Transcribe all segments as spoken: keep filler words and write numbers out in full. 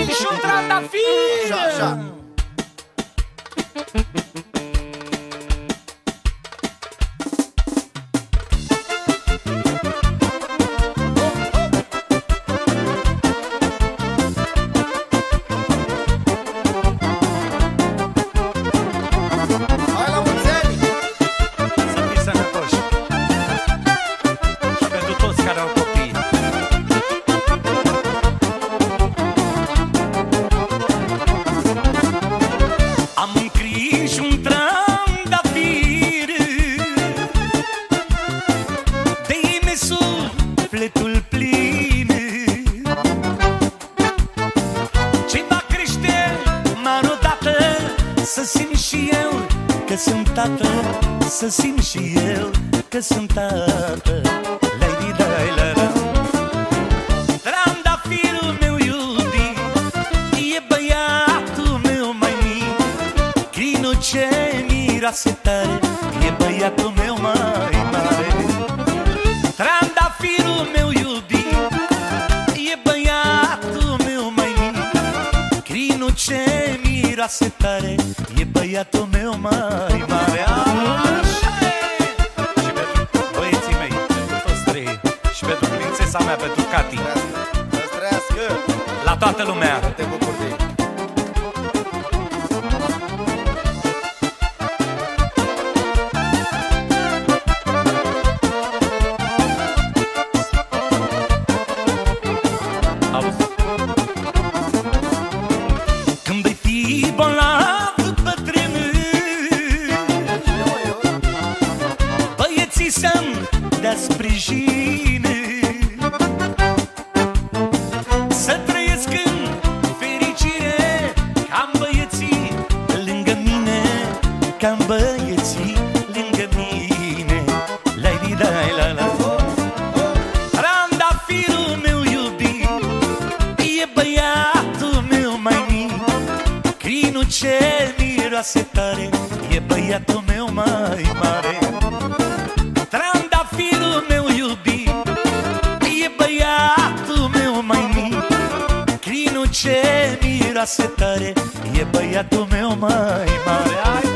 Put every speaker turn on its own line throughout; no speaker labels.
și un trandafir.
Așa, așa.
Sufletul plin, ce va crește m-a odată, să simt și eu că sunt tată, să simt și eu că sunt tată. Lady Dai-la-la. Trandafirul meu iubit e băiatul meu mai mic, crinul ce miroase tare e băiatul meu mai mare. Trandafirul meu iubit e băiatul meu mai mic, crinul ce miroase tare e băiatul meu mai mare. Așa e! Și pentru băieții mei, pentru toți trei, și pentru prințesa mea, pentru Cati.
Să-ți trăiască!
La toată lumea!
Te bucur de ei.
Când vei fi bolnav, bătrân, băieții să-mi dea sprijin, să trăiesc în fericire, ca-n băieții lângă mine, ca-n băieții lângă mine. Lady Dai-la-la. Trandafirul meu iubit e băiatul meu mai mic, crinul ce miroase tare e băiatul meu mai mare. Trandafirul meu iubit e băiatul meu mai mic, crinul ce miroase tare e băiatul meu mai mare.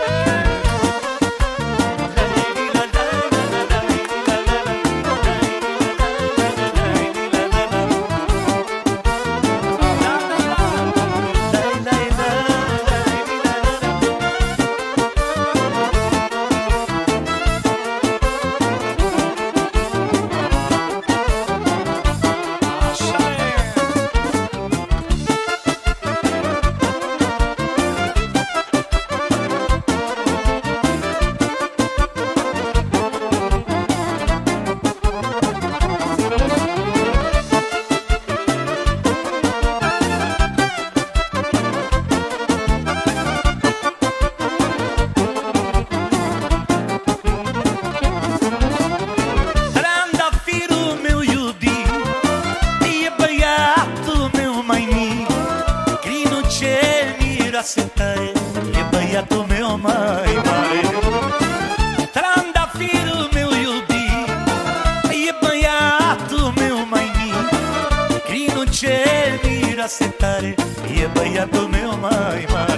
Tare, e băiatul meu mai mare. Trandafirul meu iubit e băiatul meu mai mic, crinul ce miroase tare e băiatul meu mai mare.